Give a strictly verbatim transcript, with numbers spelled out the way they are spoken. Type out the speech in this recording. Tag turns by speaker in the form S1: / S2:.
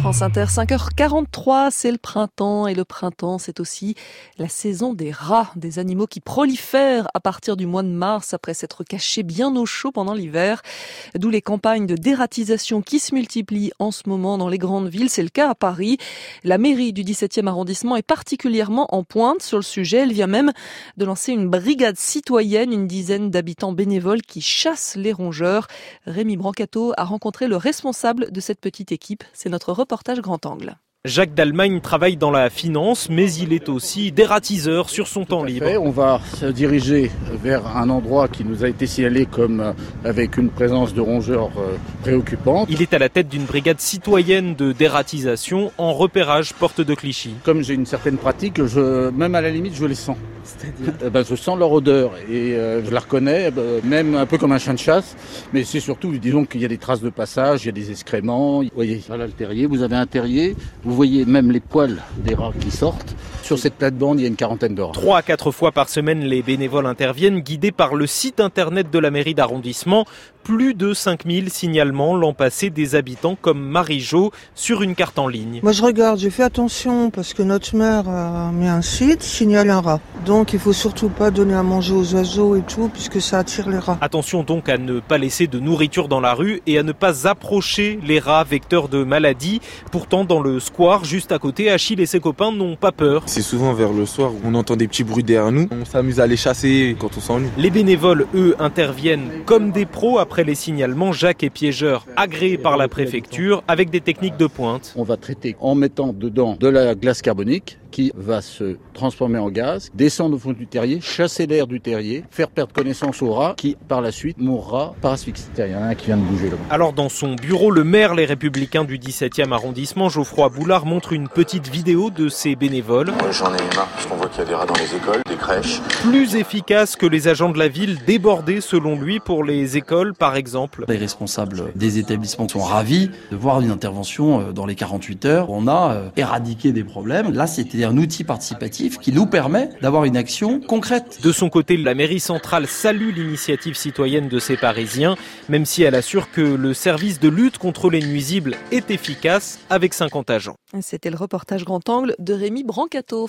S1: France Inter, cinq heures quarante-trois, c'est le printemps et le printemps c'est aussi la saison des rats, des animaux qui prolifèrent à partir du mois de mars après s'être cachés bien au chaud pendant l'hiver. D'où les campagnes de dératisation qui se multiplient en ce moment dans les grandes villes, c'est le cas à Paris. La mairie du dix-septième arrondissement est particulièrement en pointe sur le sujet, elle vient même de lancer une brigade citoyenne, une dizaine d'habitants bénévoles qui chassent les rongeurs. Rémi Brancato a rencontré le responsable de cette petite équipe. C'est notre reportage Grand Angle.
S2: Jacques Dallemagne travaille dans la finance, mais il est aussi dératiseur sur son temps libre.
S3: On va se diriger vers un endroit qui nous a été signalé comme avec une présence de rongeurs préoccupante.
S2: Il est à la tête d'une brigade citoyenne de dératisation en repérage porte de Clichy.
S3: Comme j'ai une certaine pratique, je, même à la limite, je les sens. C'est-à-dire eh ben, je sens leur odeur et euh, je la reconnais, ben, même un peu comme un chien de chasse. Mais c'est surtout, disons qu'il y a des traces de passage, il y a des excréments. Vous voyez, voilà le terrier, vous avez un terrier. Vous voyez même les poils des rats qui sortent. Sur cette plate-bande, il y a une quarantaine de rats.
S2: Trois à quatre fois par semaine, les bénévoles interviennent, guidés par le site internet de la mairie d'arrondissement. Plus de cinq mille signalements l'an passé des habitants comme Marie-Jo sur une carte en ligne.
S4: Moi je regarde, j'ai fait attention parce que notre maire a mis un site, signale un rat. Donc il faut surtout pas donner à manger aux oiseaux et tout puisque ça attire les rats.
S2: Attention donc à ne pas laisser de nourriture dans la rue et à ne pas approcher les rats vecteurs de maladies. Pourtant dans le square juste à côté, Achille et ses copains n'ont pas peur.
S5: C'est souvent vers le soir où on entend des petits bruits derrière nous. On s'amuse à les chasser quand on s'ennuie.
S2: Les bénévoles, eux, interviennent comme des pros après les signalements. Jacques est piégeur agréé par la préfecture avec des techniques de pointe.
S3: On va traiter en mettant dedans de la glace carbonique qui va se transformer en gaz, descendre au fond du terrier, chasser l'air du terrier, faire perdre connaissance au rat qui, par la suite, mourra par asphyxie. Il y en a un qui vient de bouger là.
S2: Alors dans son bureau, le maire Les Républicains du dix-septième arrondissement, Geoffroy Boulard, montre une petite vidéo de ses bénévoles.
S6: Moi j'en ai eu marre parce qu'on voit qu'il y a des rats dans les écoles, des crèches.
S2: Plus efficace que les agents de la ville, débordés selon lui pour les écoles par exemple.
S7: Les responsables des établissements sont ravis de voir une intervention dans les quarante-huit heures. On a éradiqué des problèmes. Là c'était un outil participatif qui nous permet d'avoir une action concrète.
S2: De son côté, la mairie centrale salue l'initiative citoyenne de ces Parisiens, même si elle assure que le service de lutte contre les nuisibles est efficace avec cinquante agents.
S1: C'était le reportage Grand Angle de Rémi Brancato.